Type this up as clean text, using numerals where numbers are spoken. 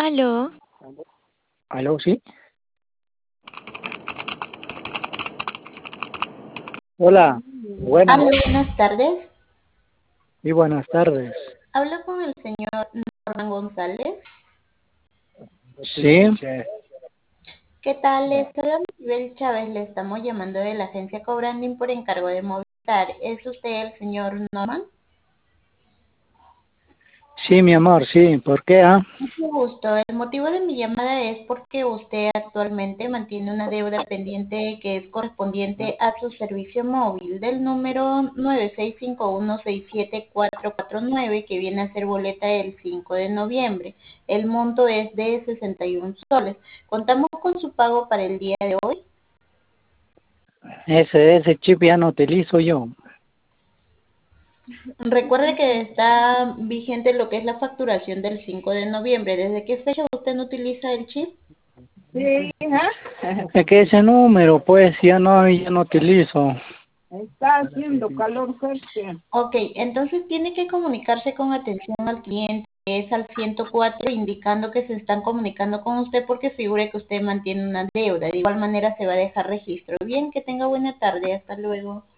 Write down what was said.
Aló, ¿Aló, sí? Hola, Aló, buenas buenas tardes. y buenas tardes. Hablo con el señor Norman González. Sí, ¿Qué tal? Les habla Maribel Chávez. Le estamos llamando de la agencia Cobranding por encargo de Movistar. ¿Es usted el señor Norman? sí, mi amor, sí. ¿Por qué, ah? Mucho gusto. El motivo de mi llamada es porque usted actualmente mantiene una deuda pendiente que es correspondiente a su servicio móvil del número 9651674449 que viene a ser boleta el 5 de noviembre. El monto es de 61 soles. ¿Contamos con su pago para el día de hoy? Ese chip ya no utilizo yo. Recuerde que está vigente lo que es la facturación del 5 de noviembre. ¿Desde qué fecha usted no utiliza el chip? Sí, hija. Es que ese número, pues, ya no utilizo. Está haciendo calor fuerte. Ok, entonces tiene que comunicarse con atención al cliente, que es al 104, indicando que se están comunicando con usted porque figure que usted mantiene una deuda. De igual manera se va a dejar registro. Bien, que tenga buena tarde. Hasta luego.